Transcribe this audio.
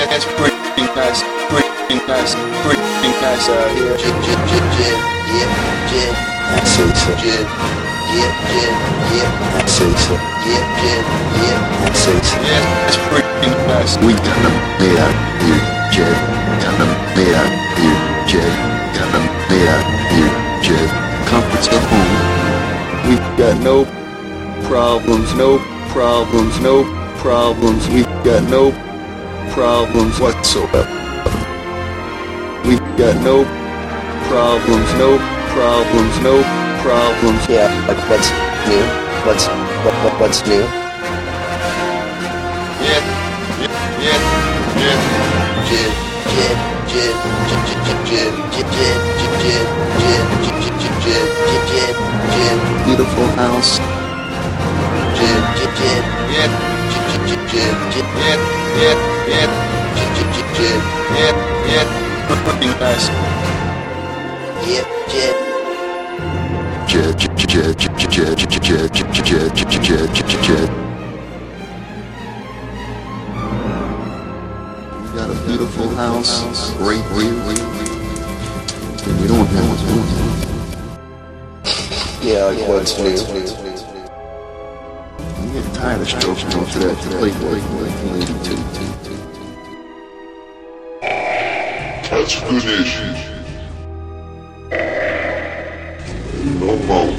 it's pretty nice, pretty nice, pretty nice out here. I say so. I say so. I say so. Yeah, it's pretty nice. We got them made out here, Jed. Got them made out here, Jed. Got them made out here, Jed. Comforts the home. We got no problems, no problems, no problems. We got no problems whatsoever. We got no problems, no problems, no problems. Yeah, like what's new? What's new? Yeah. Beautiful house. Yeah. Pretty nice. We got a beautiful house, great view, and we don't have what's Yeah, like what's new? I'm getting tired of stroking onto that Playboy lady too. That's finished. No more.